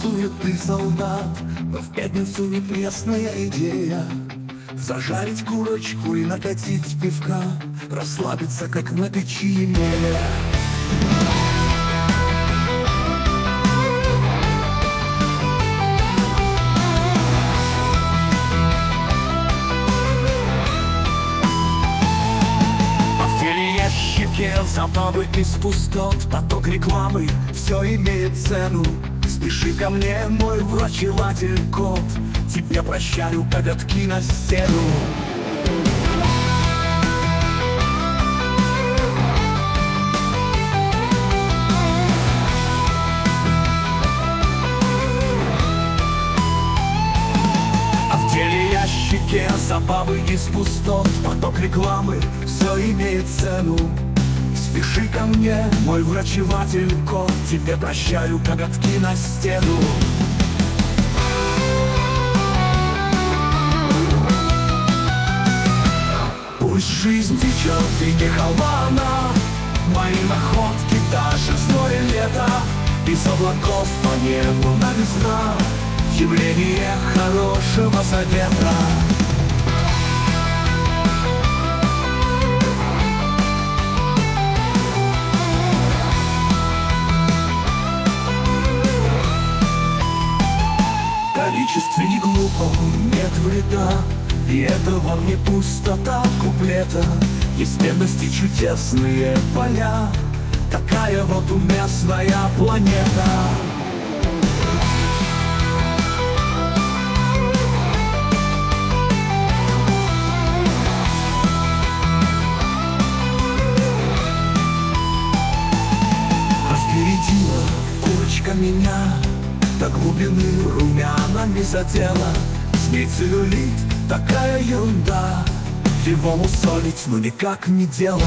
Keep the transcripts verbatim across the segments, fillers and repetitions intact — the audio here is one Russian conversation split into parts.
суеты солдат, но в пятницу не пресная идея зажарить курочку и накатить пивка, расслабиться, как на печи имея. Забавы из пустот, поток рекламы, все имеет цену. Спеши ко мне, мой врачеватель кот, тебе прощаю коготки на стену. А в теле ящике забавы из пустот, поток рекламы, все имеет цену. Спеши ко мне, мой врачеватель кот, тебе прощаю коготки на стену. Пусть жизнь течет и не холмана, мои находки даже в зное лето. Из облаков по небу новизна, явление хорошего совета. Количестве не глупо, нет вреда, и это вам не пустота куплета. Есть бедности чудесные поля, такая вот уместная планета. Распорядила курочка меня до глубины румянами задела. Змей целлюлит, такая ерунда, его мусолить, ну никак не дело.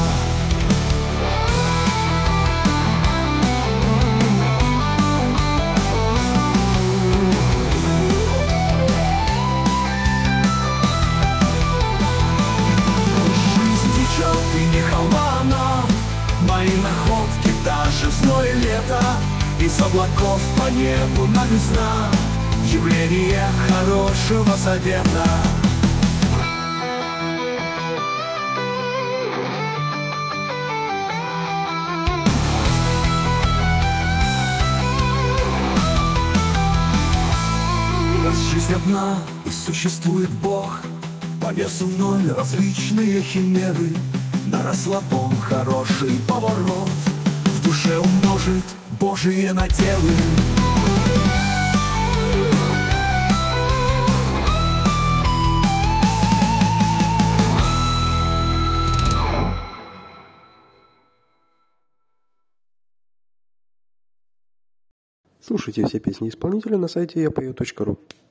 Жизнь течет и не холмана, мои находки даже в зное лето. Из облаков по небу новизна, явление хорошего совета. Раз жизнь одна и существует Бог, по весу ноль различные химеры, на расслабон хороший поворот в душе умножит Божие наделы. Слушайте все песни исполнителя на сайте я пою точка ру.